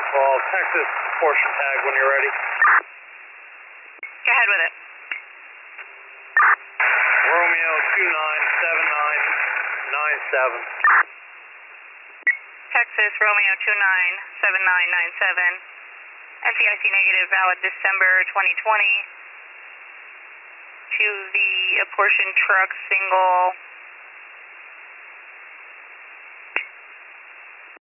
Call Texas portion tag when you're ready. Go ahead with it. Romeo 297997. Texas, Romeo 297997. NCIC negative, valid December 2020. To the apportioned truck, single